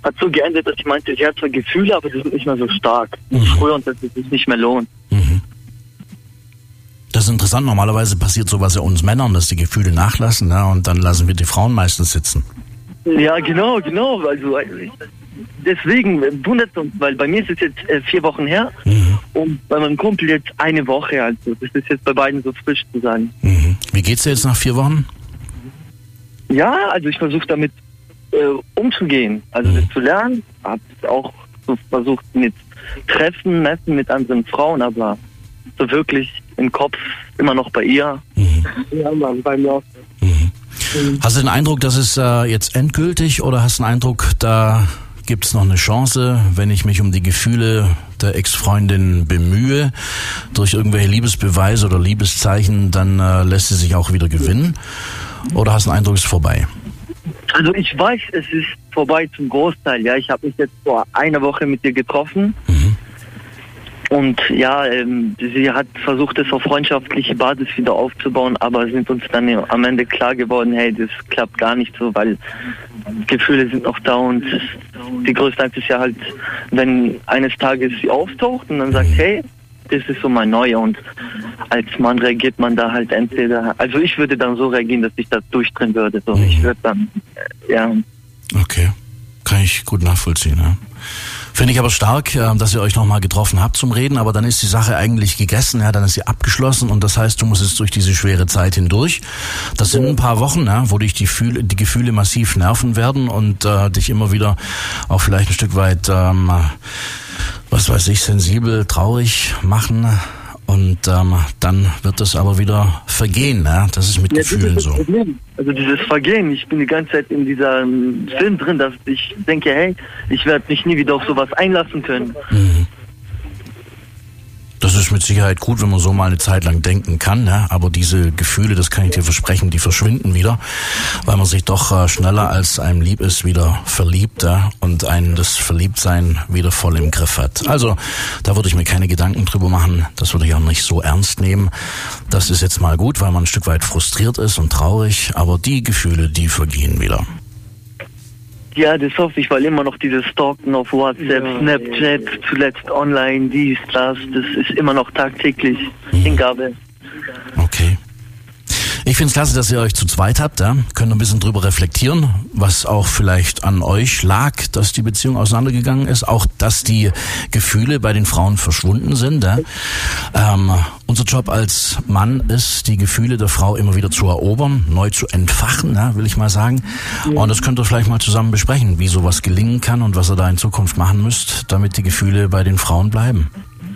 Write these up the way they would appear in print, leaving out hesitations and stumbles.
hat so geändert, dass ich meinte, sie hat zwar Gefühle, aber die sind nicht mehr so stark wie früher und dass es sich nicht mehr lohnt. Mhm. Das ist interessant. Normalerweise passiert sowas ja uns Männern, dass die Gefühle nachlassen, ne? Und dann lassen wir die Frauen meistens sitzen. Ja, genau. Also deswegen wundert es uns, weil bei mir ist es jetzt 4 Wochen her und bei meinem Kumpel jetzt 1 Woche. Also das ist jetzt bei beiden so frisch zu sagen. Mhm. Wie geht's dir jetzt nach 4 Wochen? Ja, also ich versuche damit umzugehen, also das zu lernen. Habe auch so versucht mit Treffen, Messen mit anderen Frauen, aber so wirklich im Kopf immer noch bei ihr. Mhm. Ja, Mann, bei mir auch. Mhm. Hast du den Eindruck, dass es jetzt endgültig oder hast du den Eindruck, da gibt es noch eine Chance, wenn ich mich um die Gefühle der Ex-Freundin bemühe, durch irgendwelche Liebesbeweise oder Liebeszeichen, dann lässt sie sich auch wieder gewinnen? Oder hast du den Eindruck, es ist vorbei? Also ich weiß, es ist vorbei zum Großteil. Ja, ich habe mich jetzt vor 1 Woche mit ihr getroffen. Mhm. Und ja, sie hat versucht, es auf freundschaftliche Basis wieder aufzubauen, aber sind uns dann am Ende klar geworden, hey, das klappt gar nicht so, weil Gefühle sind noch da und die größte Angst ist ja halt, wenn eines Tages sie auftaucht und dann sagt, hey, das ist so mein Neuer, und als Mann reagiert man da halt entweder, also ich würde dann so reagieren, dass ich das durchdrehen würde, so ich würde dann, ja. Okay, kann ich gut nachvollziehen, ja. Finde ich aber stark, dass ihr euch nochmal getroffen habt zum Reden, aber dann ist die Sache eigentlich gegessen, ja, dann ist sie abgeschlossen und das heißt, du musst jetzt durch diese schwere Zeit hindurch. Das sind ein paar Wochen, ja, wo dich die Gefühle massiv nerven werden und dich immer wieder auch vielleicht ein Stück weit, was weiß ich, sensibel, traurig machen. Und dann wird das aber wieder vergehen, ne? Das ist mit Gefühlen so. Also dieses Vergehen, ich bin die ganze Zeit in diesem Film drin, dass ich denke, hey, ich werde mich nie wieder auf sowas einlassen können. Mhm. Das ist mit Sicherheit gut, wenn man so mal eine Zeit lang denken kann, ne? Aber diese Gefühle, das kann ich dir versprechen, die verschwinden wieder, weil man sich doch schneller als einem lieb ist wieder verliebt, ja? Und einen das Verliebtsein wieder voll im Griff hat. Also da würde ich mir keine Gedanken drüber machen, das würde ich auch nicht so ernst nehmen. Das ist jetzt mal gut, weil man ein Stück weit frustriert ist und traurig, aber die Gefühle, die vergehen wieder. Ja, das hoffe ich, weil immer noch dieses Stalken auf WhatsApp, Snapchat, zuletzt online, dies, das ist immer noch tagtäglich Hingabe. Okay. Ich finde es klasse, dass ihr euch zu zweit habt, ja? Könnt ein bisschen drüber reflektieren, was auch vielleicht an euch lag, dass die Beziehung auseinandergegangen ist, auch dass die Gefühle bei den Frauen verschwunden sind. Ja? Unser Job als Mann ist, die Gefühle der Frau immer wieder zu erobern, neu zu entfachen, ja, will ich mal sagen. Und das könnt ihr vielleicht mal zusammen besprechen, wie sowas gelingen kann und was ihr da in Zukunft machen müsst, damit die Gefühle bei den Frauen bleiben.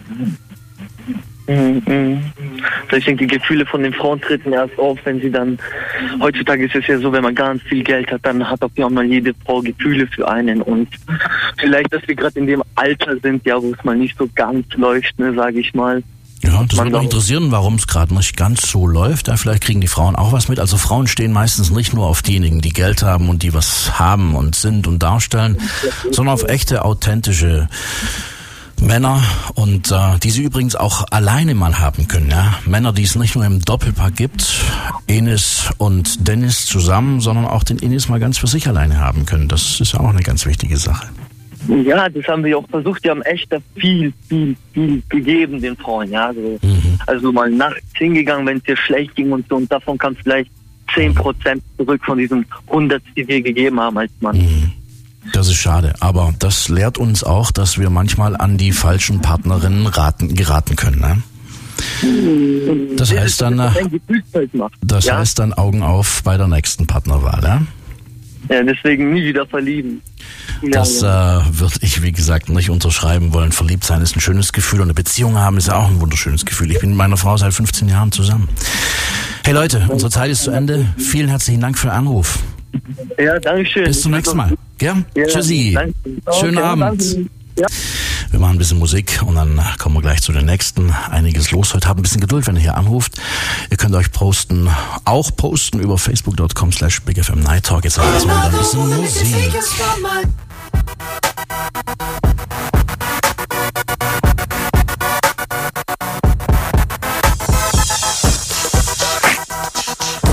Ich denke, die Gefühle von den Frauen treten erst auf, wenn sie dann, heutzutage ist es ja so, wenn man ganz viel Geld hat, dann hat auf jeden Fall jede Frau Gefühle für einen, und vielleicht, dass wir gerade in dem Alter sind, ja, wo es mal nicht so ganz läuft, ne, sage ich mal. Ja, das würde mich interessieren, warum es gerade nicht ganz so läuft. Ja, vielleicht kriegen die Frauen auch was mit. Also Frauen stehen meistens nicht nur auf diejenigen, die Geld haben und die was haben und sind und darstellen, sondern auf echte, authentische Männer, und die sie übrigens auch alleine mal haben können. Ja? Männer, die es nicht nur im Doppelpack gibt, Enis und Dennis zusammen, sondern auch den Enis mal ganz für sich alleine haben können. Das ist auch eine ganz wichtige Sache. Ja, das haben wir auch versucht. Die haben echt viel gegeben den Frauen. Ja, also mal nachts hingegangen, wenn es dir schlecht ging und so, und davon kam vielleicht 10% zurück von diesen 100, die wir gegeben haben als Mann. Das ist schade, aber das lehrt uns auch, dass wir manchmal an die falschen Partnerinnen geraten können. Ne? Das heißt dann, heißt dann Augen auf bei der nächsten Partnerwahl. Ja? Ja, deswegen nie wieder verlieben. Das würde ich, wie gesagt, nicht unterschreiben wollen. Verliebt sein ist ein schönes Gefühl und eine Beziehung haben ist ja auch ein wunderschönes Gefühl. Ich bin mit meiner Frau seit 15 Jahren zusammen. Hey Leute, unsere Zeit ist zu Ende. Vielen herzlichen Dank für den Anruf. Ja, danke schön. Bis zum nächsten Mal. Ja? Tschüssi. Danke. Schönen Abend. Ja. Wir machen ein bisschen Musik und dann kommen wir gleich zu den nächsten. Einiges los. Heute habt ein bisschen Geduld, wenn ihr hier anruft. Ihr könnt euch auch posten über facebook.com/BigFM Night Talk. Jetzt haben wir wieder ein bisschen Musik.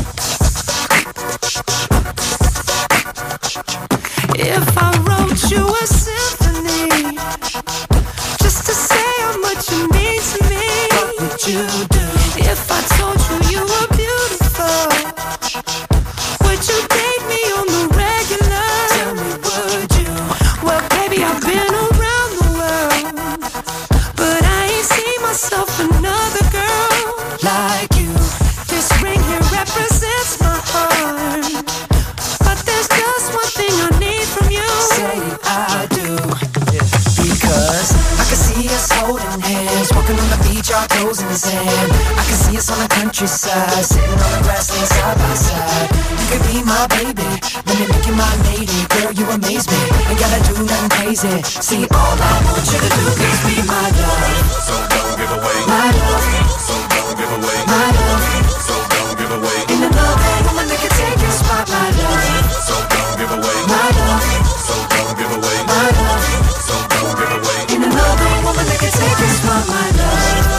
If I wrote you our toes in the sand. I can see us on the countryside, sitting on the grassland side by side. You could be my baby, let me make you my lady. Girl, you amaze me, ain't gotta do nothing crazy. See, all I want you to do is be my love. So don't give away my love. So don't give away my love. So don't give away. Ain't another woman that can take your spot, my love. So don't give away my love. So don't give away my love. So don't give away. Ain't another woman that can take your spot, my love.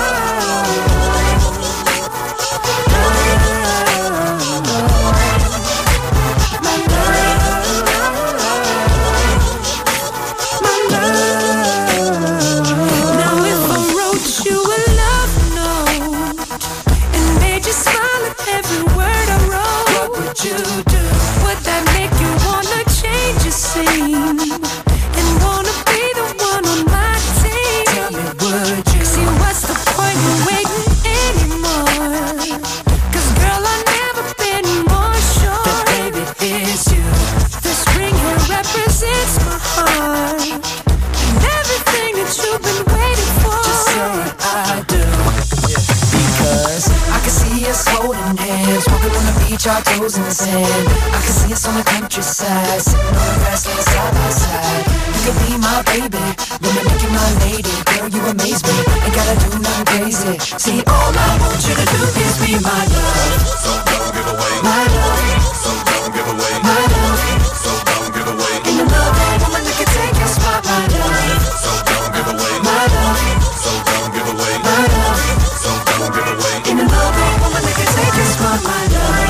Our toes in the sand. I can see us on the countryside, sitting on the grassland side by side. You could be my baby, let me make you my lady. Girl, you amaze me, ain't gotta do nothing crazy. See, all I want you to do is be my love. So don't give away my love. So don't give away my love. So don't give away. Ain't another woman that can take your spot, my love. So don't give away my love. So don't give away my love. So don't give away. Ain't another woman that can take your spot, my love.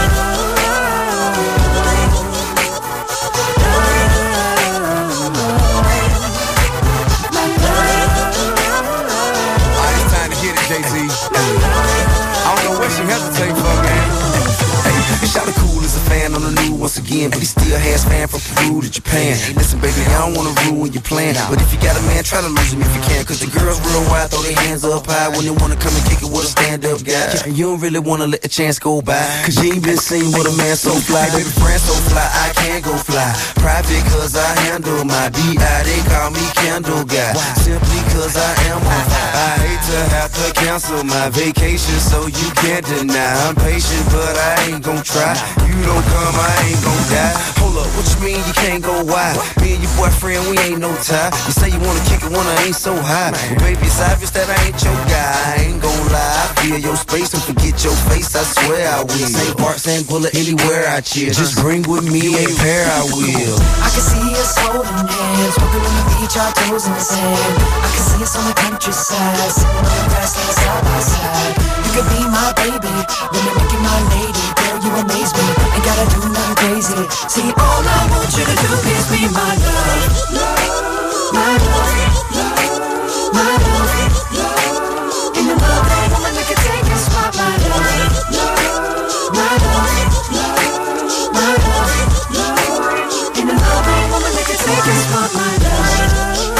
Once again, but he still has fan from Peru to Japan. Listen, baby, I don't wanna ruin your plan, but if you got a man, try to lose him if you can. Cause the girls real wild, throw their hands up high when they wanna come and kick it with a stand-up guy. And you don't really wanna let the chance go by, cause you ain't been seen with a man so fly. Baby, friend so fly, I can't go fly. Private cause I handle my B.I. They call me Candle Guy, simply cause I am on fire. I hate to have to cancel my vacation, so you can't deny. I'm patient, but I ain't gon' try. You don't come, I ain't gon' die. Hold up, what you mean you can't go wild? Me and your boyfriend, we ain't no tie. You say you wanna kick it when I ain't so high. Well, baby, it's obvious that I ain't your guy. I ain't gon' lie, I feel your space and forget your face, I swear I will. St. Bart's and Bullet, anywhere I chill. Just bring with me a pair, I will. I can see us holding hands, walking on the beach, our toes in the sand. I can see us on the countryside, sitting on the grassland side by side. You could be my baby, let me make you my lady. Girl, you amaze me, ain't gotta do nothing crazy. See, all I want you to do is be my love. My love, my love. Ain't another woman that can take your spot, my love. My love, my love. Ain't another woman that can take your spot, my love.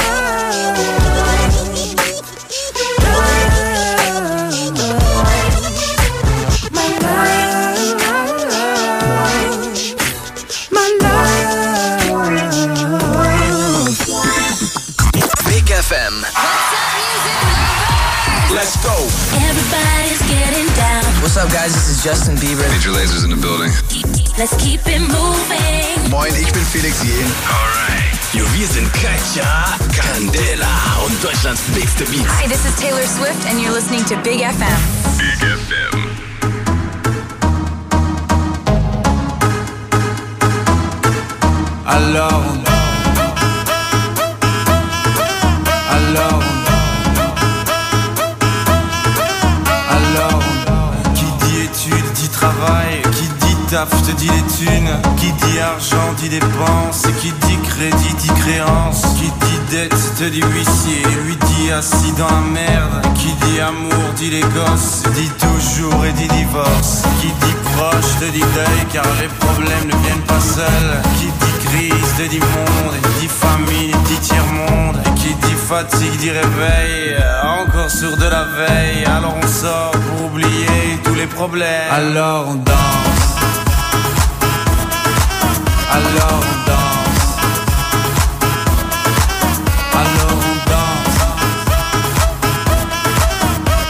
Let's go. Everybody's getting down. What's up, guys? This is Justin Bieber. Major Laser's in the building. Let's keep it moving. Moin, ich bin Felix Jähn. Alright. Jo, wir sind Katja, Candela und Deutschlands bigste Beats. Hi, this is Taylor Swift and you're listening to Big FM. Big FM. Alors, qui dit études dit travail, qui dit taf te dit les thunes, qui dit argent dit dépenses, et qui dit crédit dit créance, qui dit dette te dit huissier, lui dit assis dans la merde, qui dit amour dit les gosses, dit toujours et dit divorce, qui dit proche te dit deuil car les problèmes ne viennent pas seuls, qui dit crise te dit monde, et dit famille dit tiers-monde, et qui dit fatigue dit réveil, encore sur de la veille, alors on sort pour oublier tous les problèmes. Alors on danse, alors on danse, alors on danse,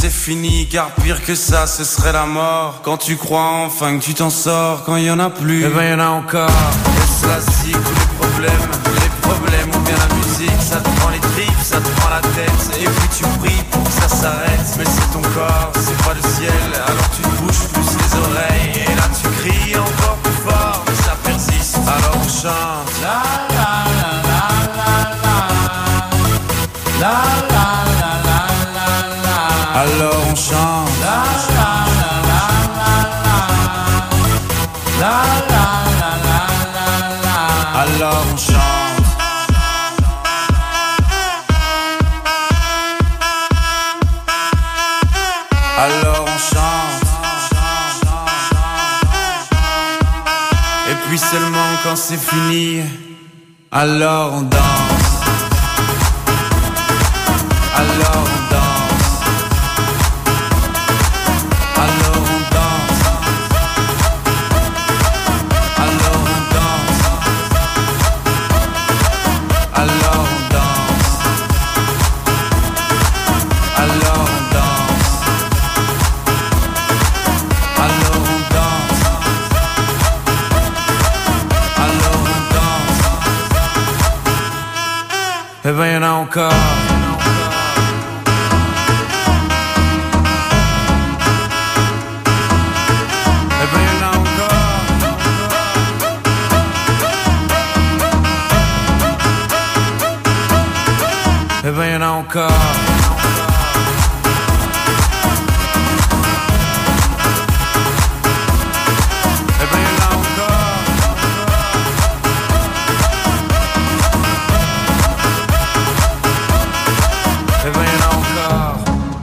c'est fini, car pire que ça ce serait la mort. Quand tu crois enfin que tu t'en sors, quand il y en a plus, eh ben y en a encore. Et cela si tous les problèmes ou bien la musique, ça te prend les tripes, ça te prend la tête. Et puis tu pries pour que ça s'arrête, mais c'est ton corps, c'est pas le ciel. Alors tu te bouges plus les oreilles, et là tu cries encore plus fort, mais ça persiste. Alors on chante la la la la la la la la la la la la. Alors on chante la la la la la la la la la la la. Alors on chante. Alors on chante. Et puis seulement quand c'est fini, alors on danse. Alors on danse. Alors on danse. Alors on danse. Alors on danse. Alors on danse. Alors on danse. Alors on danse. Eh ben y'en a encore. Eh ben y'en a encore. Eh ben y'en a encore. Eh ben y'en a encore.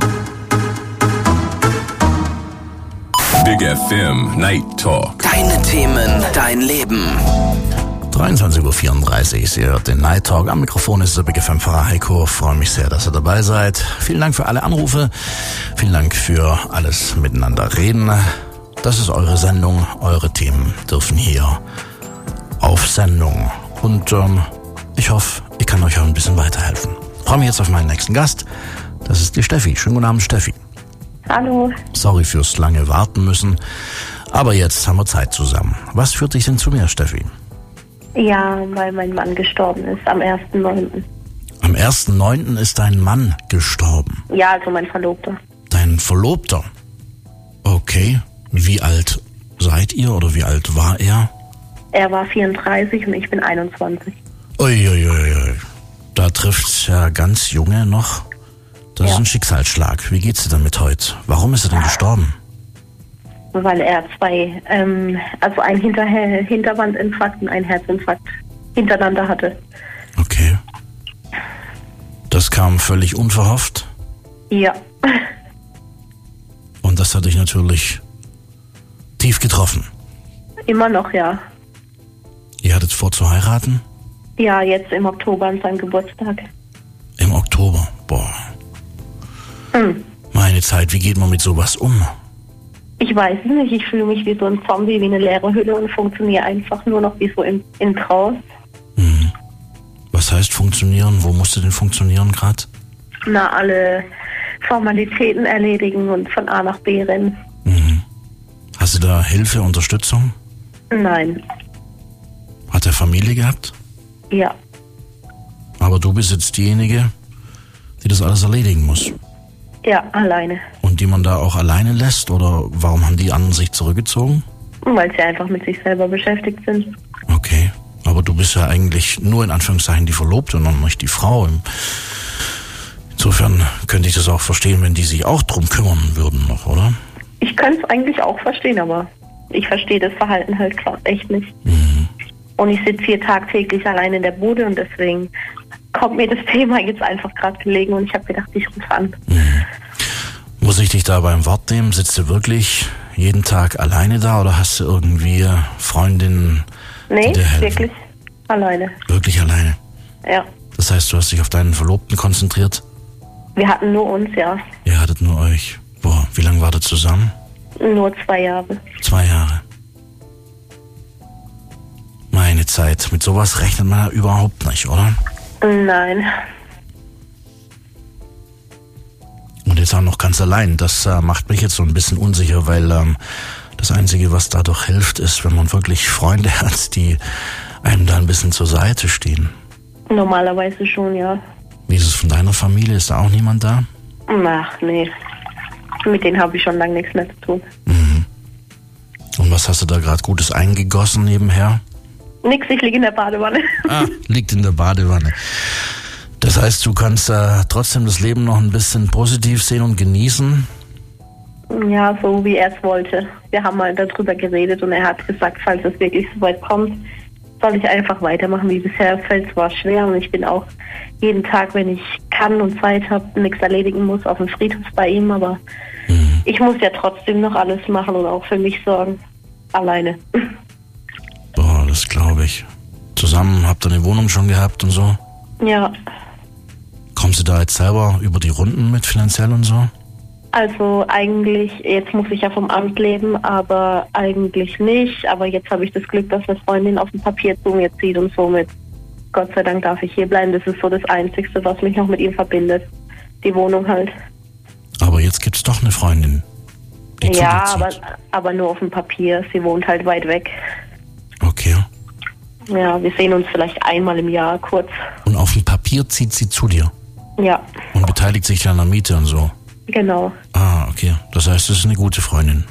Big FM Night Talk. Deine Themen, dein Leben. 23:34 Uhr, ihr hört den Night Talk. Am Mikrofon ist der Big FM-Fahrer Heiko. Freue mich sehr, dass ihr dabei seid. Vielen Dank für alle Anrufe. Vielen Dank für alles miteinander reden. Das ist eure Sendung. Eure Themen dürfen hier auf Sendung. Und ich hoffe, ich kann euch auch ein bisschen weiterhelfen. Ich freue mich jetzt auf meinen nächsten Gast. Das ist die Steffi. Schönen guten Abend, Steffi. Hallo. Sorry fürs lange warten müssen. Aber jetzt haben wir Zeit zusammen. Was führt dich denn zu mir, Steffi? Ja, weil mein Mann gestorben ist am 1.9. Am 1.9. ist dein Mann gestorben? Ja, also mein Verlobter. Dein Verlobter? Okay. Wie alt seid ihr oder wie alt war er? Er war 34 und ich bin 21. Uiuiui. Da trifft's ja ganz Junge noch. Das ist ein Schicksalsschlag. Wie geht's dir damit heute? Warum ist er denn gestorben? Weil er zwei, also ein Hinterwandinfarkt und ein Herzinfarkt hintereinander hatte. Okay. Das kam völlig unverhofft? Ja. Und das hat dich natürlich tief getroffen? Immer noch, ja. Ihr hattet vor zu heiraten? Ja, jetzt im Oktober an seinem Geburtstag. Im Oktober? Boah. Meine Zeit, wie geht man mit sowas um? Ich weiß es nicht, ich fühle mich wie so ein Zombie, wie eine leere Hülle und funktioniere einfach nur noch wie so im Trance. Was heißt funktionieren? Wo musst du denn funktionieren gerade? Na, alle Formalitäten erledigen und von A nach B rennen. Hast du da Hilfe, Unterstützung? Nein. Hat er Familie gehabt? Ja. Aber du bist jetzt diejenige, die das alles erledigen muss? Ja, alleine. Und die man da auch alleine lässt? Oder warum haben die anderen sich zurückgezogen? Weil sie einfach mit sich selber beschäftigt sind. Okay, aber du bist ja eigentlich nur in Anführungszeichen die Verlobte und noch nicht die Frau. Insofern könnte ich das auch verstehen, wenn die sich auch drum kümmern würden noch, oder? Ich könnte es eigentlich auch verstehen, aber ich verstehe das Verhalten halt echt nicht. Und ich sitze hier tagtäglich allein in der Bude und deswegen kommt mir das Thema jetzt einfach gerade gelegen und ich habe gedacht, ich rufe an. Muss ich dich da beim Wort nehmen? Sitzt du wirklich jeden Tag alleine da oder hast du irgendwie Freundinnen, Nee, die dir helfen? wirklich alleine. Wirklich alleine? Ja. Das heißt, du hast dich auf deinen Verlobten konzentriert? Wir hatten nur uns, ja. Ihr hattet nur euch. Boah, wie lange wart ihr zusammen? Nur 2 Jahre. 2 Jahre. Meine Zeit. Mit sowas rechnet man ja überhaupt nicht, oder? Nein. Und jetzt auch noch ganz allein. Das macht mich jetzt so ein bisschen unsicher, weil das Einzige, was dadurch hilft, ist, wenn man wirklich Freunde hat, die einem da ein bisschen zur Seite stehen. Normalerweise schon, ja. Wie ist es von deiner Familie? Ist da auch niemand da? Ach, nee. Mit denen habe ich schon lange nichts mehr zu tun. Mhm. Und was hast du da gerade Gutes eingegossen nebenher? Nix, ich liege in der Badewanne. Liegt in der Badewanne. Das heißt, du kannst trotzdem das Leben noch ein bisschen positiv sehen und genießen? Ja, so wie er es wollte. Wir haben mal darüber geredet und er hat gesagt, falls es wirklich so weit kommt, soll ich einfach weitermachen wie bisher. Fällt zwar schwer und ich bin auch jeden Tag, wenn ich kann und Zeit habe, nichts erledigen muss, auf dem Friedhof bei ihm, aber ich muss ja trotzdem noch alles machen und auch für mich sorgen. Alleine. Boah, das glaube ich. Zusammen habt ihr eine Wohnung schon gehabt und so? Ja. Kommst du da jetzt selber über die Runden mit finanziell und so? Also eigentlich, jetzt muss ich ja vom Amt leben, aber eigentlich nicht. Aber jetzt habe ich das Glück, dass eine Freundin auf dem Papier zu mir zieht und somit, Gott sei Dank, darf ich hier bleiben. Das ist so das Einzige, was mich noch mit ihm verbindet. Die Wohnung halt. Aber jetzt gibt's doch eine Freundin, die ja, zu dir zieht. aber nur auf dem Papier. Sie wohnt halt weit weg. Okay. Ja, wir sehen uns vielleicht einmal im Jahr kurz. Und auf dem Papier zieht sie zu dir? Ja. Und beteiligt sich an der Miete und so? Genau. Ah, okay. Das heißt, das ist eine gute Freundin.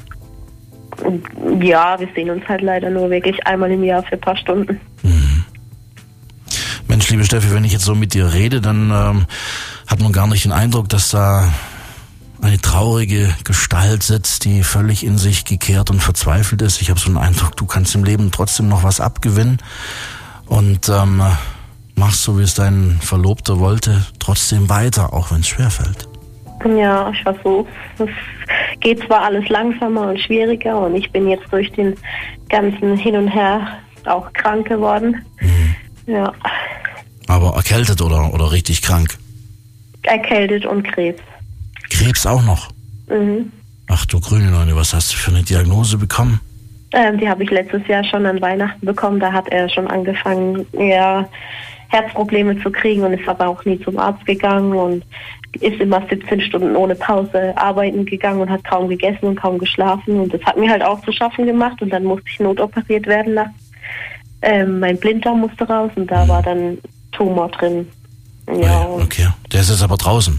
Ja, wir sehen uns halt leider nur wirklich einmal im Jahr für ein paar Stunden. Mhm. Mensch, liebe Steffi, wenn ich jetzt so mit dir rede, dann hat man gar nicht den Eindruck, dass da eine traurige Gestalt sitzt, die völlig in sich gekehrt und verzweifelt ist. Ich habe so einen Eindruck, du kannst im Leben trotzdem noch was abgewinnen und machst, so wie es dein Verlobter wollte, trotzdem weiter, auch wenn es schwerfällt. Ja, ich versuche. Es geht zwar alles langsamer und schwieriger und ich bin jetzt durch den ganzen Hin und Her auch krank geworden. Mhm. Ja. Aber erkältet oder richtig krank? Erkältet und Krebs. Krebs auch noch? Mhm. Ach du grüne Neune, was hast du für eine Diagnose bekommen? Die habe ich letztes Jahr schon an Weihnachten bekommen. Da hat er schon angefangen, ja, Herzprobleme zu kriegen und ist aber auch nie zum Arzt gegangen und ist immer 17 Stunden ohne Pause arbeiten gegangen und hat kaum gegessen und kaum geschlafen. Und das hat mir halt auch zu schaffen gemacht und dann musste ich notoperiert werden. Mein Blinddarm musste raus und da war dann Tumor drin. Ja, okay, der ist jetzt aber draußen.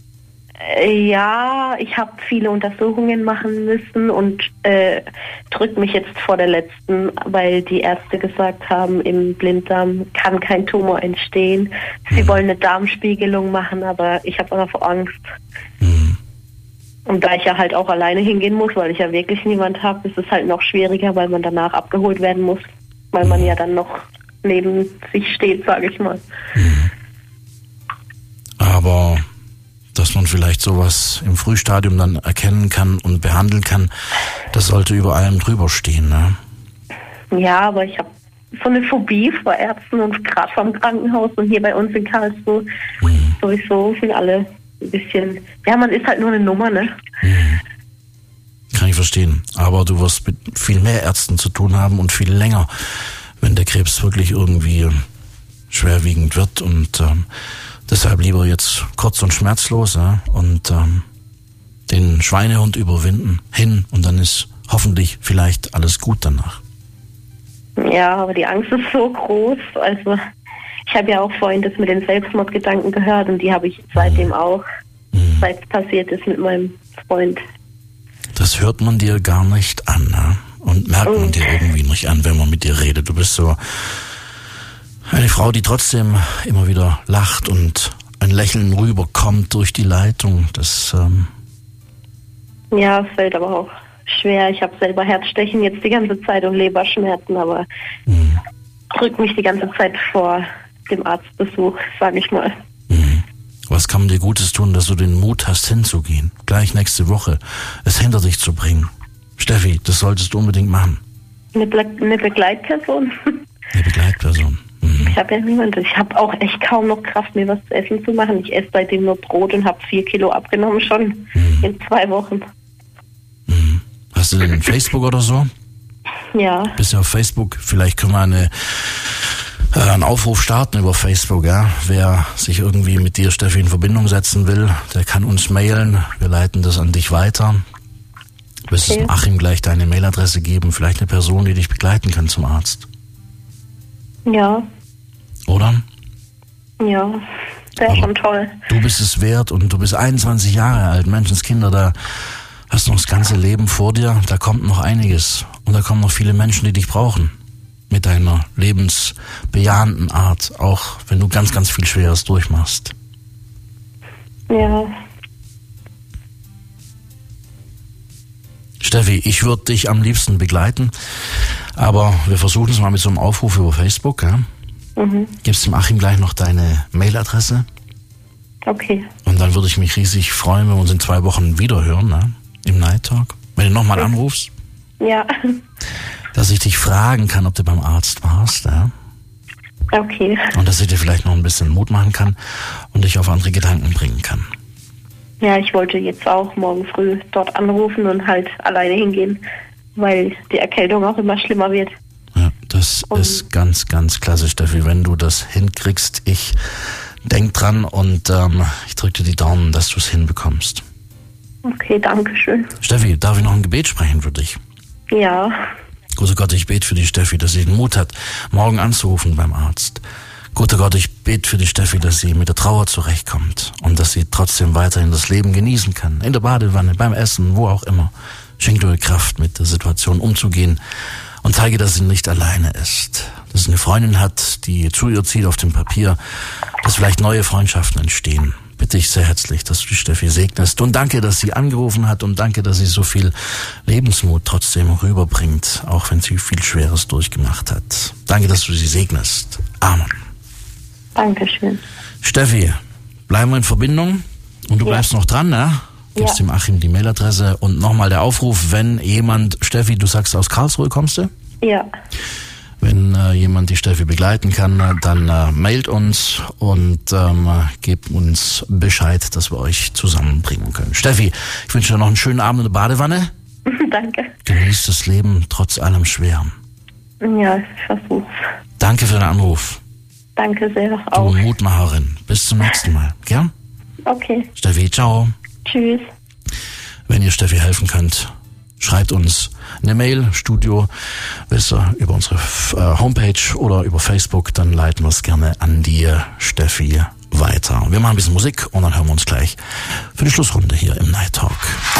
Ja, ich habe viele Untersuchungen machen müssen und drücke mich jetzt vor der letzten, weil die Ärzte gesagt haben, im Blinddarm kann kein Tumor entstehen. Sie wollen eine Darmspiegelung machen, aber ich habe auch Angst. Mhm. Und da ich ja halt auch alleine hingehen muss, weil ich ja wirklich niemand habe, ist es halt noch schwieriger, weil man danach abgeholt werden muss, weil man ja dann noch neben sich steht, sage ich mal. Mhm. Aber dass man vielleicht sowas im Frühstadium dann erkennen kann und behandeln kann, das sollte über allem drüber stehen, ne? Ja, aber ich habe so eine Phobie vor Ärzten und gerade vom Krankenhaus und hier bei uns in Karlsruhe sowieso sind alle ein bisschen, ja, man ist halt nur eine Nummer, ne? Mhm. Kann ich verstehen. Aber du wirst mit viel mehr Ärzten zu tun haben und viel länger, wenn der Krebs wirklich irgendwie schwerwiegend wird und deshalb lieber jetzt kurz und schmerzlos, ja, und den Schweinehund überwinden, hin und dann ist hoffentlich vielleicht alles gut danach. Ja, aber die Angst ist so groß. Also ich habe ja auch vorhin das mit den Selbstmordgedanken gehört und die habe ich seitdem auch, seit es passiert ist mit meinem Freund. Das hört man dir gar nicht an, ne? Und merkt man dir irgendwie nicht an, wenn man mit dir redet. Du bist so eine Frau, die trotzdem immer wieder lacht und ein Lächeln rüberkommt durch die Leitung. Das ja, es fällt aber auch schwer. Ich habe selber Herzstechen jetzt die ganze Zeit und Leberschmerzen, aber drückt mich die ganze Zeit vor dem Arztbesuch, sage ich mal. Was kann man dir Gutes tun, dass du den Mut hast, hinzugehen? Gleich nächste Woche es hinter dich zu bringen. Steffi, das solltest du unbedingt machen. Eine Begleitperson? Eine Begleitperson. Ich habe ja niemanden. Ich habe auch echt kaum noch Kraft, mir was zu essen zu machen. Ich esse seitdem nur Brot und habe 4 Kilo abgenommen schon in 2 Wochen. Hast du denn Facebook oder so? Ja. Bist du auf Facebook? Vielleicht können wir eine Einen Aufruf starten über Facebook, ja. Wer sich irgendwie mit dir, Steffi, in Verbindung setzen will, der kann uns mailen. Wir leiten das an dich weiter. Du wirst es Achim gleich deine Mailadresse geben, vielleicht eine Person, die dich begleiten kann zum Arzt. Ja. Oder? Ja, wäre schon toll. Du bist es wert und du bist 21 Jahre alt, Menschenskinder, da hast du noch das ganze Leben vor dir, da kommt noch einiges. Und da kommen noch viele Menschen, die dich brauchen. Mit deiner lebensbejahenden Art, auch wenn du ganz, ganz viel Schweres durchmachst. Ja. Steffi, ich würde dich am liebsten begleiten, aber wir versuchen es mal mit so einem Aufruf über Facebook. Ja? Gibst dem Achim gleich noch deine Mailadresse. Okay. Und dann würde ich mich riesig freuen, wenn wir uns in 2 Wochen wiederhören, ne? Im Night Talk. Wenn du nochmal anrufst. Ja. Dass ich dich fragen kann, ob du beim Arzt warst. Ja? Okay. Und dass ich dir vielleicht noch ein bisschen Mut machen kann und dich auf andere Gedanken bringen kann. Ja, ich wollte jetzt auch morgen früh dort anrufen und halt alleine hingehen, weil die Erkältung auch immer schlimmer wird. Ja, das ist ganz, ganz klasse, Steffi, wenn du das hinkriegst. Ich denk dran und ich drücke dir die Daumen, dass du es hinbekommst. Okay, danke schön. Steffi, darf ich noch ein Gebet sprechen für dich? Ja. Guter Gott, ich bete für die Steffi, dass sie den Mut hat, morgen anzurufen beim Arzt. Guter Gott, ich bete für die Steffi, dass sie mit der Trauer zurechtkommt und dass sie trotzdem weiterhin das Leben genießen kann. In der Badewanne, beim Essen, wo auch immer. Schenk dir Kraft, mit der Situation umzugehen und zeige, dass sie nicht alleine ist. Dass sie eine Freundin hat, die zu ihr zieht auf dem Papier, dass vielleicht neue Freundschaften entstehen. Bitte ich sehr herzlich, dass du die Steffi segnest. Und danke, dass sie angerufen hat und danke, dass sie so viel Lebensmut trotzdem rüberbringt, auch wenn sie viel Schweres durchgemacht hat. Danke, dass du sie segnest. Amen. Dankeschön. Steffi, bleiben wir in Verbindung und du bleibst noch dran, ne? Gibst dem Achim die Mailadresse und nochmal der Aufruf, wenn jemand, Steffi, du sagst aus Karlsruhe kommst du? Ja. Wenn jemand die Steffi begleiten kann, dann mailt uns und gebt uns Bescheid, dass wir euch zusammenbringen können. Steffi, ich wünsche dir noch einen schönen Abend in der Badewanne. Danke. Genießt das Leben trotz allem Schweren. Ja, ich versuch's. Danke für den Anruf. Danke sehr auch. Du Mutmacherin. Bis zum nächsten Mal. Gell? Okay. Steffi, ciao. Tschüss. Wenn ihr Steffi helfen könnt, schreibt uns eine Mail, Studio, wisst ihr, über unsere Homepage oder über Facebook, dann leiten wir es gerne an die Steffi weiter. Wir machen ein bisschen Musik und dann hören wir uns gleich für die Schlussrunde hier im Night Talk.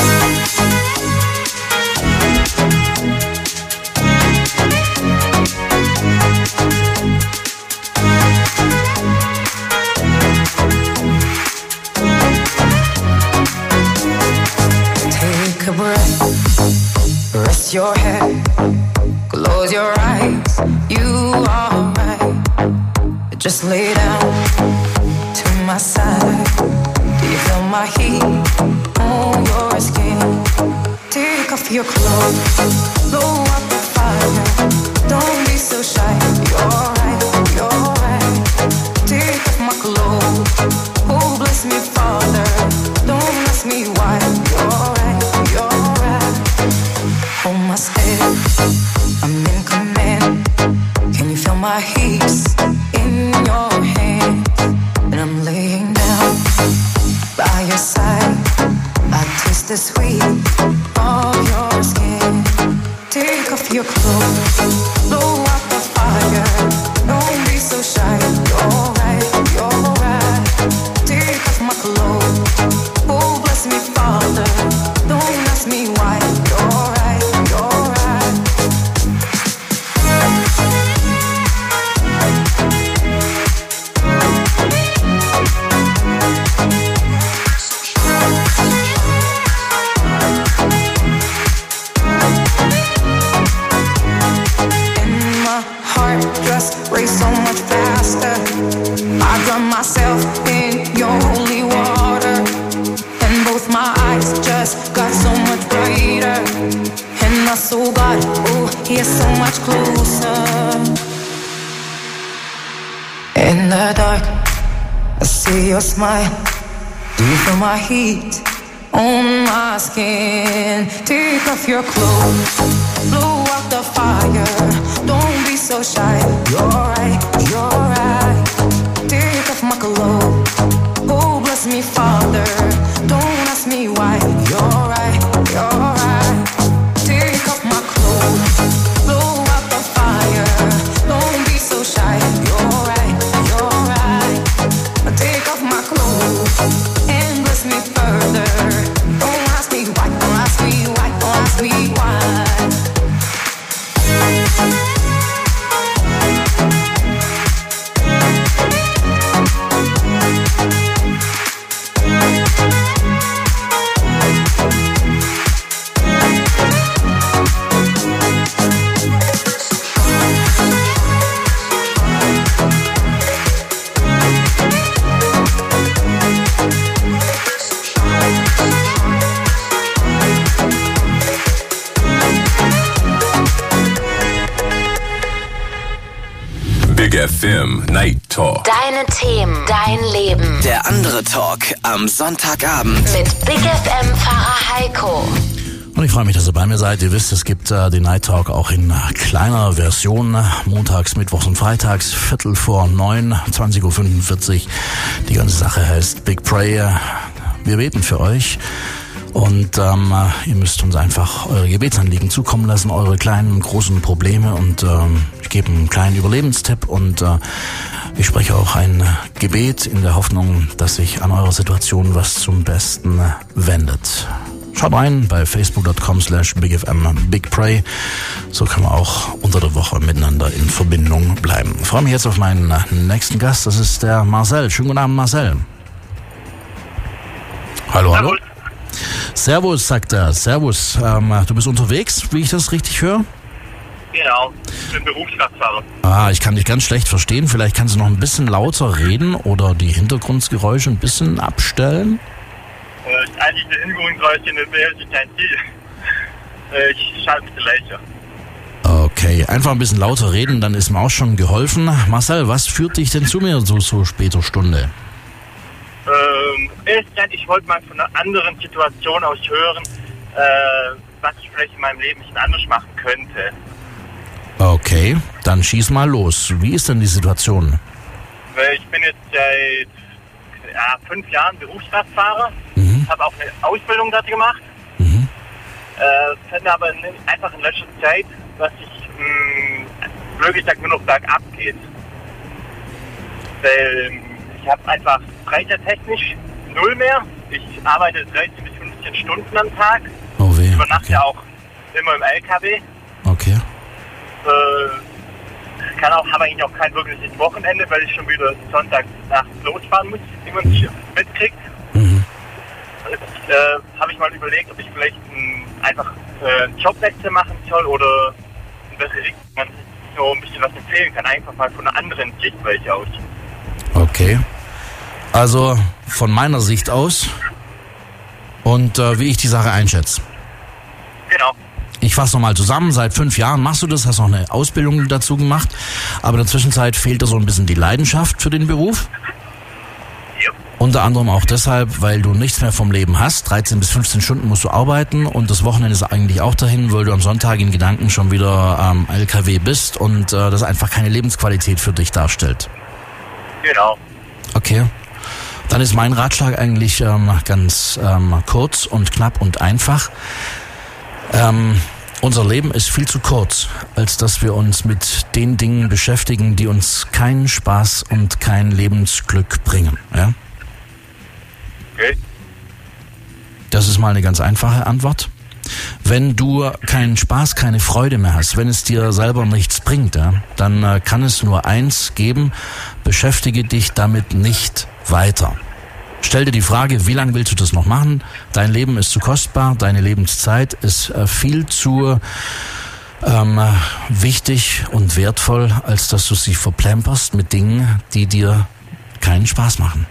Take a breath, rest your head, close your eyes, you are right. Just lay down to my side. Do you feel my heat on your skin? Take off your clothes, blow up the fire. Don't be so shy, you're right, you're right. Take off my clothes, oh bless me Father. Don't ask me why, you're right, you're right. Hold my step, I'm in command. Can you feel my heat in your hands? And I'm laying down by your side. I taste the sweet of your skin. Take off your clothes, blow out the fire. Don't be so shy, you're right, you're right. Take off my clothes, oh bless me Father. Don't ask me why, you're right, you're right. Race so much faster. I drown myself in your holy water, and both my eyes just got so much brighter. And I saw God, oh, He is so much closer. In the dark, I see your smile. Do you feel my heat on my skin? Take off your clothes, blow out the fire. Don't be so shy, you're right, you're FM Night Talk. Deine Themen, dein Leben. Der andere Talk am Sonntagabend. Mit Big FM Pfarrer Heiko. Und ich freue mich, dass ihr bei mir seid. Ihr wisst, es gibt den Night Talk auch in kleiner Version. Montags, Mittwochs und Freitags, 8:45, 20:45 Uhr. Die ganze Sache heißt Big Prayer. Wir beten für euch. Und ihr müsst uns einfach eure Gebetsanliegen zukommen lassen, eure kleinen, großen Probleme. Und ich gebe einen kleinen Überlebenstipp und ich spreche auch ein Gebet in der Hoffnung, dass sich an eurer Situation was zum Besten wendet. Schaut rein bei facebook.com/bigfm_bigpray. So können wir auch unter der Woche miteinander in Verbindung bleiben. Ich freue mich jetzt auf meinen nächsten Gast. Das ist der Marcel. Schönen guten Abend, Marcel. Hallo, hallo. Servus, sagt er. Servus. Du bist unterwegs, wie ich das richtig höre? Genau, ich bin Berufskraftfahrer. Ich kann dich ganz schlecht verstehen. Vielleicht kannst du noch ein bisschen lauter reden oder die Hintergrundgeräusche ein bisschen abstellen. Eigentlich die Hintergrundgeräusche in der Welt ist kein Ziel. Ich schalte ein bisschen leichter. Okay, einfach ein bisschen lauter reden, dann ist mir auch schon geholfen. Marcel, was führt dich denn zu mir so später Stunde? Ich wollte mal von einer anderen Situation aus hören, was ich vielleicht in meinem Leben ein bisschen anders machen könnte. Okay, dann schieß mal los. Wie ist denn die Situation? Ich bin jetzt seit 5 Jahren Berufskraftfahrer, habe auch eine Ausbildung dazu gemacht. Finde aber einfach in letzter Zeit, dass ich wirklich nur noch bergab geht. Weil ich habe einfach freizeittechnisch null mehr. Ich arbeite 13 bis 15 Stunden am Tag. Oh weh. Übernachte auch immer im LKW. Okay. Habe eigentlich auch kein wirkliches Wochenende, weil ich schon wieder Sonntag nachts losfahren muss, wie man sich mitkriegt. Habe ich mal überlegt, ob ich vielleicht einfach einen Jobwechsel machen soll oder in welche Richtung man so ein bisschen was erzählen kann, einfach mal von einer anderen Sichtweise aus. Okay. Also von meiner Sicht aus und wie ich die Sache einschätze. Genau. Ich fasse nochmal zusammen, seit 5 Jahren machst du das, hast noch eine Ausbildung dazu gemacht, aber in der Zwischenzeit fehlt dir so ein bisschen die Leidenschaft für den Beruf. Ja. Unter anderem auch deshalb, weil du nichts mehr vom Leben hast. 13 bis 15 Stunden musst du arbeiten und das Wochenende ist eigentlich auch dahin, weil du am Sonntag in Gedanken schon wieder am LKW bist und das einfach keine Lebensqualität für dich darstellt. Genau. Okay. Dann ist mein Ratschlag eigentlich ganz kurz und knapp und einfach. Unser Leben ist viel zu kurz, als dass wir uns mit den Dingen beschäftigen, die uns keinen Spaß und kein Lebensglück bringen. Ja? Okay. Das ist mal eine ganz einfache Antwort. Wenn du keinen Spaß, keine Freude mehr hast, wenn es dir selber nichts bringt, ja, dann kann es nur eins geben: beschäftige dich damit nicht weiter. Stell dir die Frage, wie lange willst du das noch machen? Dein Leben ist zu kostbar, deine Lebenszeit ist viel zu wichtig und wertvoll, als dass du sie verplemperst mit Dingen, die dir keinen Spaß machen.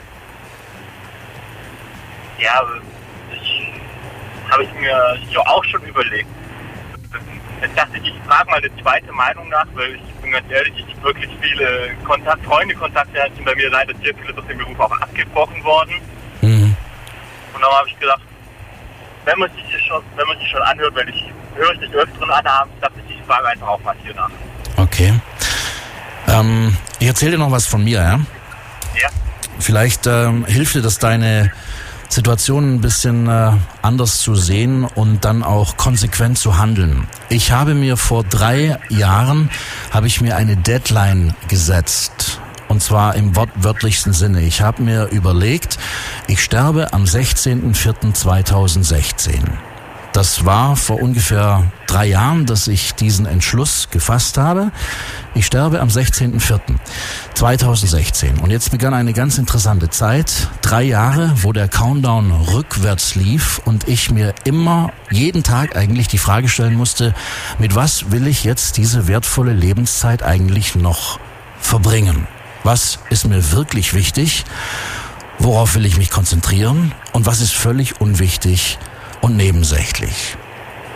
Ja, habe ich mir so auch schon überlegt. Ich dachte, ich frage mal eine zweite Meinung nach, weil ich bin ganz ehrlich, ich wirklich viele Freunde-Kontakte sind bei mir leider sehr viele durch den Beruf auch abgebrochen worden. Und dann habe ich gedacht, wenn man sich schon anhört, weil ich höre es nicht öfteren an abends, dachte ich frage einfach auch mal hier nach. Okay. Ich erzähle dir noch was von mir, ja? Ja. Vielleicht hilft dir das, deine Situation ein bisschen anders zu sehen und dann auch konsequent zu handeln. Ich habe mir vor 3 Jahren eine Deadline gesetzt. Und zwar im wortwörtlichsten Sinne. Ich habe mir überlegt, ich sterbe am 16.04.2016. Das war vor ungefähr 3 Jahren, dass ich diesen Entschluss gefasst habe. Ich sterbe am 16.04.2016. Und jetzt begann eine ganz interessante Zeit. 3 Jahre, wo der Countdown rückwärts lief und ich mir immer, jeden Tag eigentlich die Frage stellen musste, mit was will ich jetzt diese wertvolle Lebenszeit eigentlich noch verbringen? Was ist mir wirklich wichtig? Worauf will ich mich konzentrieren? Und was ist völlig unwichtig und nebensächlich?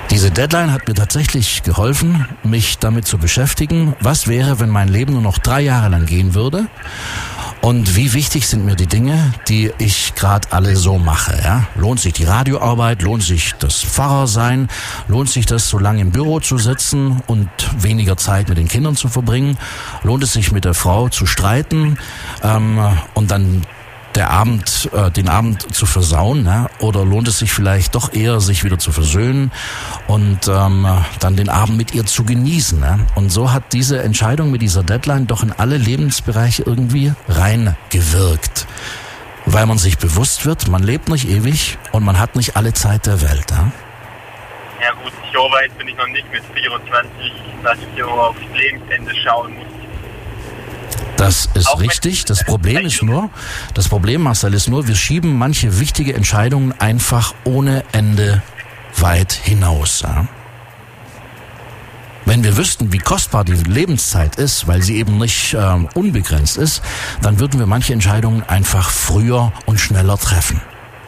Diese Deadline hat mir tatsächlich geholfen, mich damit zu beschäftigen, was wäre, wenn mein Leben nur noch 3 Jahre lang gehen würde und wie wichtig sind mir die Dinge, die ich gerade alle so mache. Ja? Lohnt sich die Radioarbeit, lohnt sich das Pfarrersein, lohnt sich das, so lange im Büro zu sitzen und weniger Zeit mit den Kindern zu verbringen, lohnt es sich mit der Frau zu streiten und dann den Abend zu versauen, ne? Oder lohnt es sich vielleicht doch eher, sich wieder zu versöhnen und dann den Abend mit ihr zu genießen, ne? Und so hat diese Entscheidung mit dieser Deadline doch in alle Lebensbereiche irgendwie reingewirkt. Weil man sich bewusst wird, man lebt nicht ewig und man hat nicht alle Zeit der Welt. Ne? Ja gut, so weit bin ich noch nicht mit 24, dass ich hier aufs Lebensende schauen muss. Das ist auch richtig. Das Problem, Marcel, ist nur, wir schieben manche wichtige Entscheidungen einfach ohne Ende weit hinaus. Ja? Wenn wir wüssten, wie kostbar die Lebenszeit ist, weil sie eben nicht unbegrenzt ist, dann würden wir manche Entscheidungen einfach früher und schneller treffen.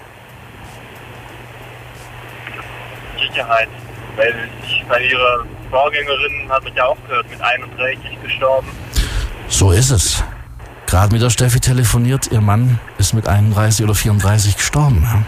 Sicherheit, weil bei ihrer Vorgängerin habe ich ja auch gehört, mit 31 gestorben. So ist es. Gerade mit der Steffi telefoniert, ihr Mann ist mit 31 oder 34 gestorben. Ja?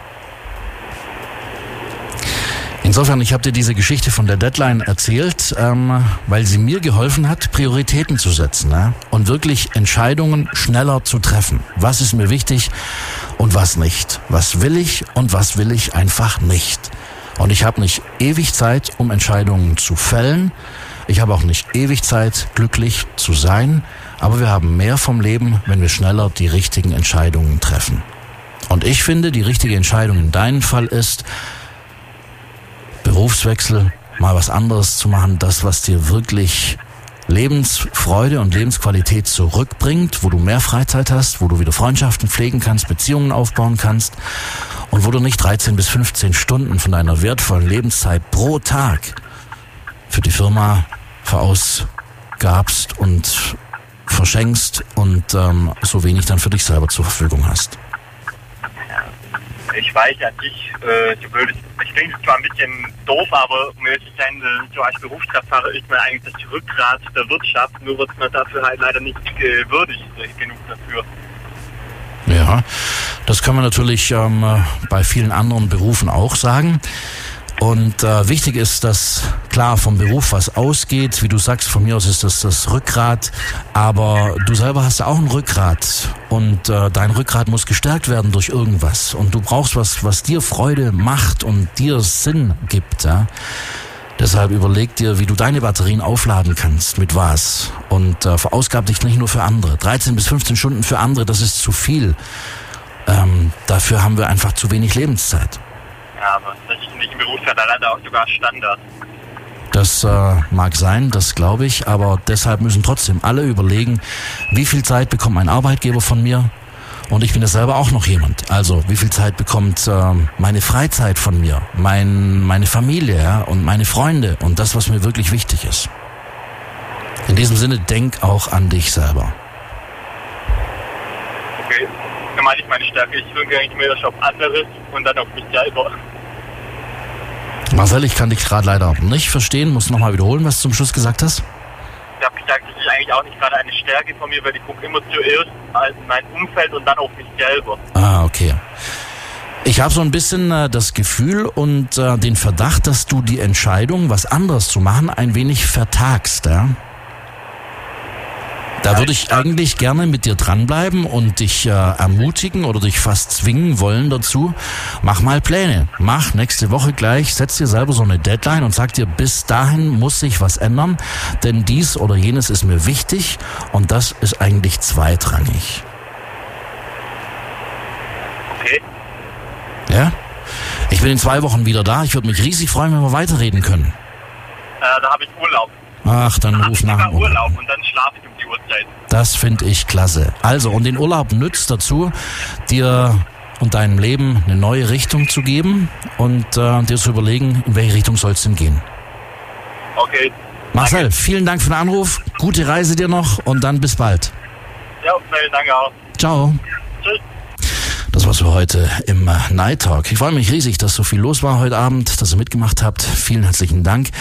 Insofern, ich habe dir diese Geschichte von der Deadline erzählt, weil sie mir geholfen hat, Prioritäten zu setzen, ja? Und wirklich Entscheidungen schneller zu treffen. Was ist mir wichtig und was nicht? Was will ich und was will ich einfach nicht? Und ich habe nicht ewig Zeit, um Entscheidungen zu fällen. Ich habe auch nicht ewig Zeit, glücklich zu sein, aber wir haben mehr vom Leben, wenn wir schneller die richtigen Entscheidungen treffen. Und ich finde, die richtige Entscheidung in deinem Fall ist, Berufswechsel, mal was anderes zu machen, das, was dir wirklich Lebensfreude und Lebensqualität zurückbringt, wo du mehr Freizeit hast, wo du wieder Freundschaften pflegen kannst, Beziehungen aufbauen kannst und wo du nicht 13 bis 15 Stunden von deiner wertvollen Lebenszeit pro Tag für die Firma verausgabst und verschenkst und so wenig dann für dich selber zur Verfügung hast. Ich weiß ja nicht, ich klingt zwar ein bisschen doof, aber um ehrlich zu sein, so als Berufskraftfahrer ist man eigentlich das Rückgrat der Wirtschaft, nur wird man dafür halt leider nicht würdig genug dafür. Ja, das kann man natürlich bei vielen anderen Berufen auch sagen. Und wichtig ist, dass klar vom Beruf was ausgeht, wie du sagst, von mir aus ist das Rückgrat, aber du selber hast ja auch ein Rückgrat und dein Rückgrat muss gestärkt werden durch irgendwas und du brauchst was dir Freude macht und dir Sinn gibt. Ja? Deshalb überleg dir, wie du deine Batterien aufladen kannst, mit was und verausgab dich nicht nur für andere. 13 bis 15 Stunden für andere, das ist zu viel. Dafür haben wir einfach zu wenig Lebenszeit. Ja, aber das ist nicht im Berufsfeld leider auch sogar Standard. Das mag sein, das glaube ich, aber deshalb müssen trotzdem alle überlegen, wie viel Zeit bekommt mein Arbeitgeber von mir? Und ich bin ja selber auch noch jemand. Also wie viel Zeit bekommt meine Freizeit von mir, meine Familie, ja, und meine Freunde und das, was mir wirklich wichtig ist. In diesem Sinne, denk auch an dich selber. Okay, dann meine ich meine Stärke. Ich höre eigentlich mehr auf anderes und dann auf mich selber. Marcel, ich kann dich gerade leider nicht verstehen. Muss nochmal wiederholen, was du zum Schluss gesagt hast. Ich habe gesagt, das ist eigentlich auch nicht gerade eine Stärke von mir, weil ich gucke immer zuerst in mein Umfeld und dann auf mich selber. Ah, okay. Ich habe so ein bisschen das Gefühl und den Verdacht, dass du die Entscheidung, was anderes zu machen, ein wenig vertagst, ja? Da würde ich eigentlich gerne mit dir dranbleiben und dich ermutigen oder dich fast zwingen wollen dazu. Mach mal Pläne. Mach nächste Woche gleich, setz dir selber so eine Deadline und sag dir, bis dahin muss sich was ändern, denn dies oder jenes ist mir wichtig und das ist eigentlich zweitrangig. Okay. Ja? Ich bin in 2 Wochen wieder da. Ich würde mich riesig freuen, wenn wir weiterreden können. Da habe ich Urlaub. Ach, dann ruf nach. Urlaub und dann schlafe ich um die Uhrzeit. Das finde ich klasse. Also, und den Urlaub nützt dazu, dir und deinem Leben eine neue Richtung zu geben und dir zu überlegen, in welche Richtung soll es denn gehen. Okay. Marcel, danke. Vielen Dank für den Anruf. Gute Reise dir noch und dann bis bald. Ja, danke auch. Ciao. Tschüss. Das war war's für heute im Night Talk. Ich freue mich riesig, dass so viel los war heute Abend, dass ihr mitgemacht habt. Vielen herzlichen Dank.